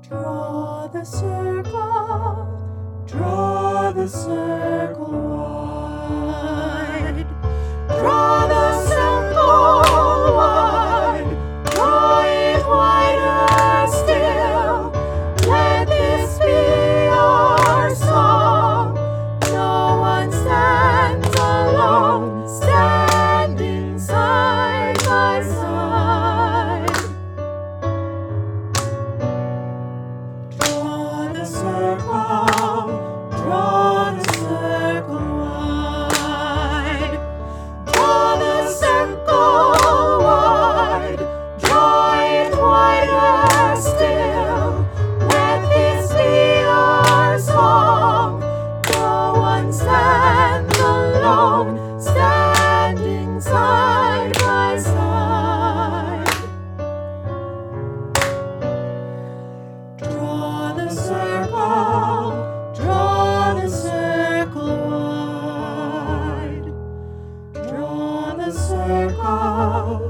Draw the circle, draw the circle wide. Draw the circle wide, draw it wider still. Let this be our song. No one stands alone, standing side by side. Draw the circle, draw the circle wide. Draw the circle wide, draw it wider still. Let this be our song. No one stands alone, standing side by side. Draw the circle, draw the circle wide. Draw the circle.